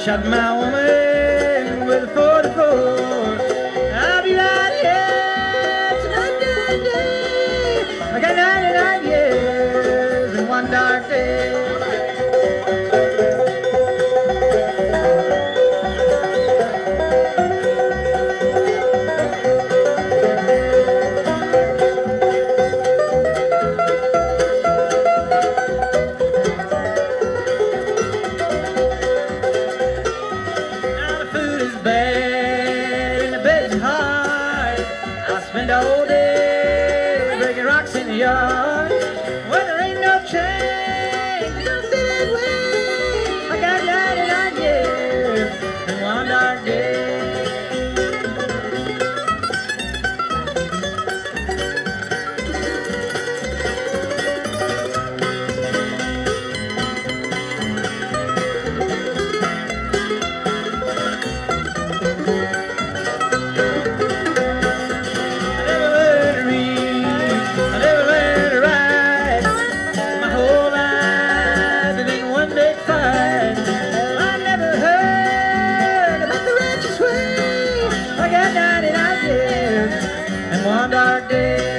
shot my woman with a 44. I'll be right here tonight, day. I got 99 years and one dark day. Spend all day breaking rocks in the yard. When there ain't no change, you don't see that way. I got 99 years and one dark day. I got 99 years and one dark day.